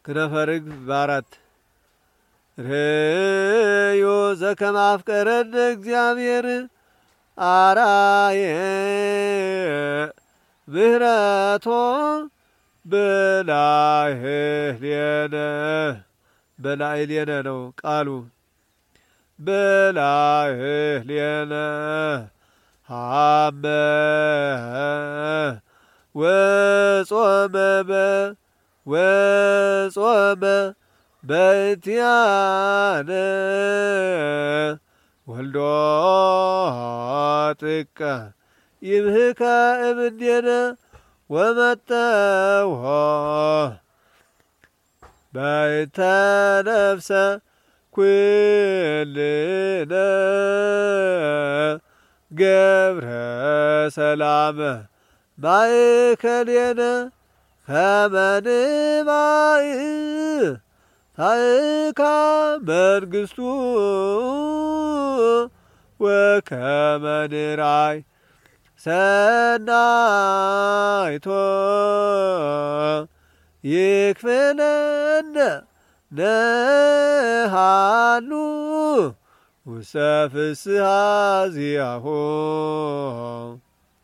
ክነፈርግ ባራት ርዮ ዘከማፍቀረን እግዚአብሔር አራየ ምህረቶ በላይሌነ ነው ቃሉ በላይሌነ ሀመ ወጾመ በእንቲአነ ወልዶ ጥቀ ይብህከ እምኔነ ወመጠውሖ በእንተ ነፍሰ ኩልነ ገብረ ሰላመ ማእከሌነ ከመ ንባእ ታእካ መንግሥቱ ወከመ ንራይ ሰናይቶ ይክፍለነ ነሃሉ ውስተ ፍስሐ ዚአሁ